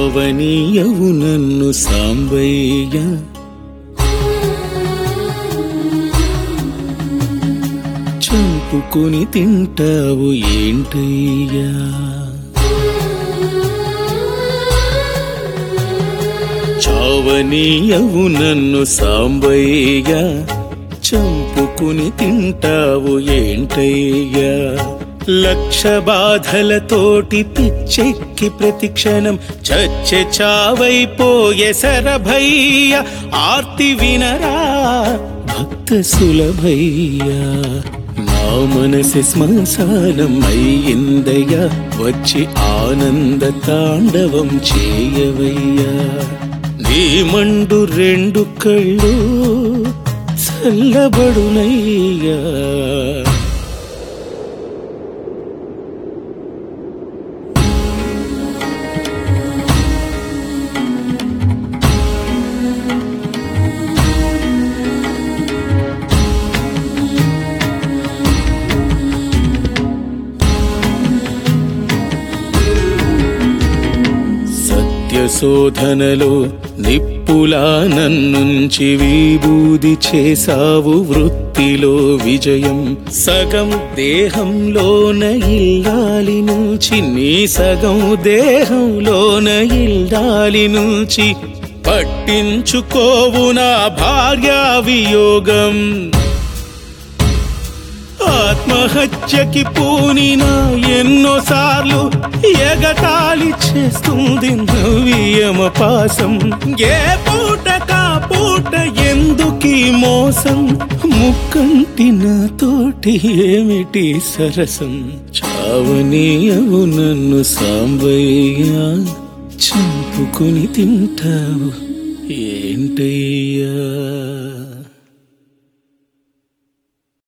చావనీయవు నన్ను సాంబయ్య, చంపుకుని తింటావు ఏంటయ్యా. చావనీయవు నన్ను సాంబయ్య, చంపుకుని తింటావు ఏంటయ్యా. లక్ష బాధలతోటి పిచ్చెక్కి ప్రతిక్షణం చచ్చె చావైపోయే శరభయ్య, ఆర్తి వినరా భక్త సులభయ్యా. నా మనసి శ్మశానం అయ్యిందయ్యా, వచ్చి ఆనంద తాండవం చేయవయ్యా. నీ మండు రెండు కళ్ళు చల్లబడునయ్యా. శోధనలో నిప్పులా నన్నుంచి విభూది చేసావు, వృత్తిలో విజయం. సగం దేహంలోన ఇల్లాలి నుంచి, నీ సగం దేహంలోన ఇల్లాలి నుంచి పట్టించుకోవు నా భార్యా వియోగం. ఆత్మహత్యకి పూనినా ఎన్నోసార్లు ఎగతాళి చేస్తుంది నవ్వియమ పాసం. ఏ పూట కా పూట ఎందుకీ మోసం, ముక్కంటి నాతోటి ఏమిటి సరసం. చావనీయవు నన్ను సాంబయ్య, చంపుకుని తింటావు ఏంటయ్యా.